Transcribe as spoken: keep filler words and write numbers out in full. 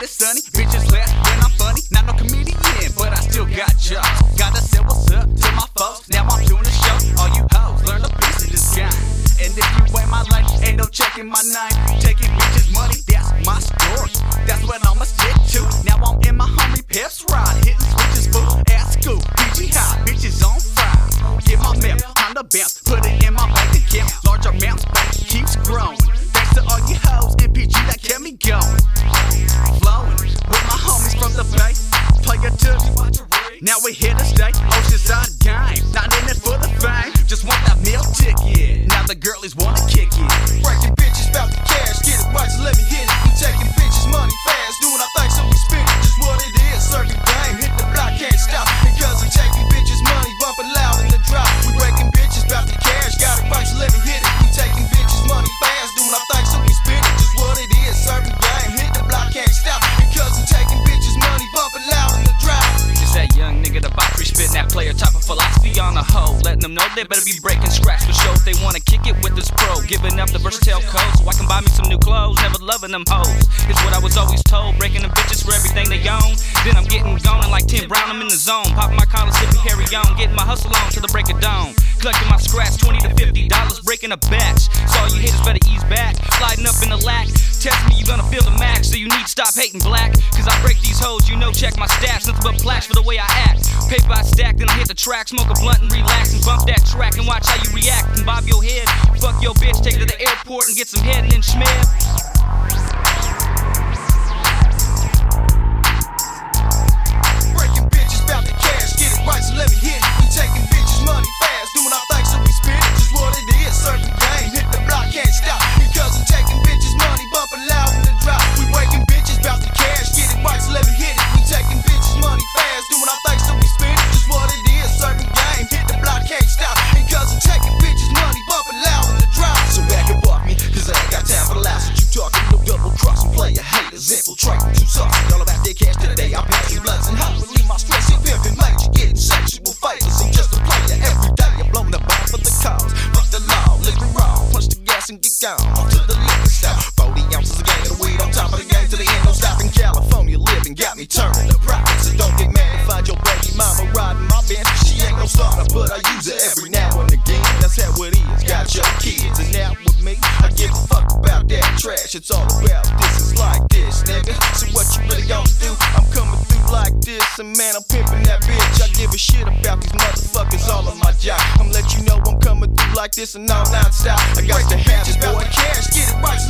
it's sunny. Bitches laugh when I'm funny. Not no comedian, but I still got jokes. Gotta say what's up to my folks. Now I'm doing a show. All you hoes, learn a piece of this game. And if you ain't my lane, ain't no checking my name. Taking bitches money, that's my story. That's what I'ma stick to. Now I'm in my homie Pep's ride, hitting switches, fool. At school, P G high, bitches on fire. Get my mail, time to bounce, put it in my bank account. Large amounts, bank keeps growing. Thanks to all you hoes in P G that kept me going. Flowing with my homies from the Bay. Play a tip. Now we here to stay. Oceanside game, not in it for the fame. Just want that meal ticket. Now the girlies wanna kick it. Breaking bitches bout the cash, get it right, so let me hit it. We taking bitches money fast, doing our thing, so we spit it. Just what it is, circuit game, hit the block, can't stop. Because I'm taking bitches money, bumping loud in the drop. We breaking bitches bout the cash, got it right, so let me hit it. We taking bitches money fast, doing our thing, so we spit it. Just what it is, circuit game, hit the block, can't stop. Because I'm taking bitches money, bumping loud in the drop. It's that young nigga, the bop free spitting that player type of philosophy on the hoe. Letting them know they better be breaking scratch for show if they wanna kick it with this pro. Giving up the versatile code so I can buy me some new clothes. Never loving them hoes, it's what I was always told. Breaking them bitches for everything they own. Then I'm getting gone and like Tim Brown, I'm in the zone. Popping my collar, sipping Harry on. Getting my hustle on till the break of dawn. Collecting my scratch, twenty to fifty dollars, breaking a batch. So all you haters better ease back. Sliding up in the lack. Test me, you gonna feel the max. So you need to stop hating black. Cause I break these hoes, you know, check my stats. Nothing but plaques for the way I act. Paper I stack, then I hit the track. Smoke a blunt and relax and bump that track. And watch how you react and bob your head. Fuck your bitch, take her to the airport and get some head and then schmid. Breaking bitches bout the cash, get it right, so let me hit it. We taking bitches money fast, doing our thing, so we spit it. Just what it is, circuit game, hit the block, can't stop. Because I'm taking bitches money, bumping loud in the drop. We breaking bitches bout the cash, get it right, so let me hit it. We taking bitches money fast, doing our thing, so we spit it. Just what it is, circuit game, hit the block, can't stop. Because I'm taking bitches money, bumping loud in the drop. So back and walk me, cause I ain't got time for the lies that you talking. No double crossing, player haters, infiltrating, too saucy. All about their cash today, I'm passing bloods and hoes. Leave my stress and pimping major, getting sexual favors. I'm just a player every day, I'm blowing the bomb for the cause. Fuck the law, liquor raw, punch the gas and get gone. Off to the liquor store, forty ounces a gang of the weed on top of the game to the end. Don't stop in California, living got me turning to profit. So don't get mad if I find your baby mama riding my bench. She ain't no starter, but I use her every now and again. That's how it is, got your kids and out with me. I give a fuck about that trash, it's all about this, it's like this, nigga. So what you really gonna do? I'm coming through like this, and man, I'm pimping that bitch. I give a shit about these motherfuckers all on my job. I'm let you know I'm coming through like this and all non-stop. I got the hatches, boy. Cash, get it right.